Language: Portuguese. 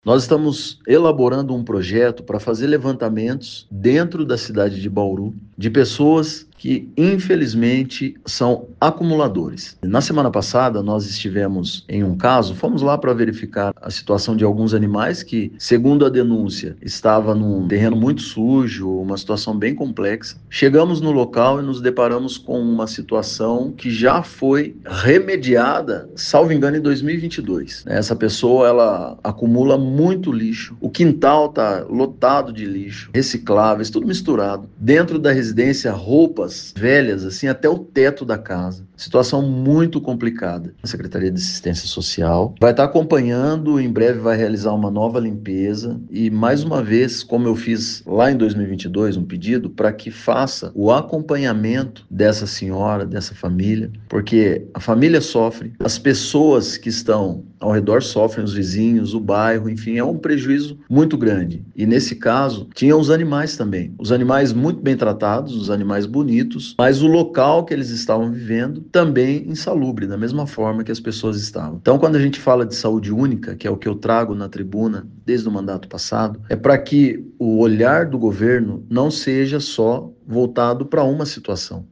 Nós estamos elaborando um projeto para fazer levantamentos dentro da cidade de Bauru de pessoas que, infelizmente, são acumuladores. Na semana passada, nós estivemos em um caso, fomos lá para verificar a situação de alguns animais que, segundo a denúncia, estava num terreno muito sujo, uma situação bem complexa. Chegamos no local e nos deparamos com uma situação que já foi remediada, salvo engano, em 2022. Essa pessoa, ela acumula muito lixo. O quintal está lotado de lixo, recicláveis, tudo misturado. Dentro da residência, roupas velhas, assim, até o teto da casa. Situação muito complicada. A Secretaria de Assistência Social vai estar acompanhando, em breve vai realizar uma nova limpeza e, mais uma vez, como eu fiz lá em 2022, um pedido para que faça o acompanhamento dessa senhora, dessa família, porque a família sofre, as pessoas que estão ao redor sofrem, os vizinhos, o bairro, enfim, é um prejuízo muito grande. E nesse caso, tinha os animais também. Os animais muito bem tratados, os animais bonitos, mas o local que eles estavam vivendo também insalubre, da mesma forma que as pessoas estavam. Então, quando a gente fala de saúde única, que é o que eu trago na tribuna desde o mandato passado, é para que o olhar do governo não seja só voltado para uma situação.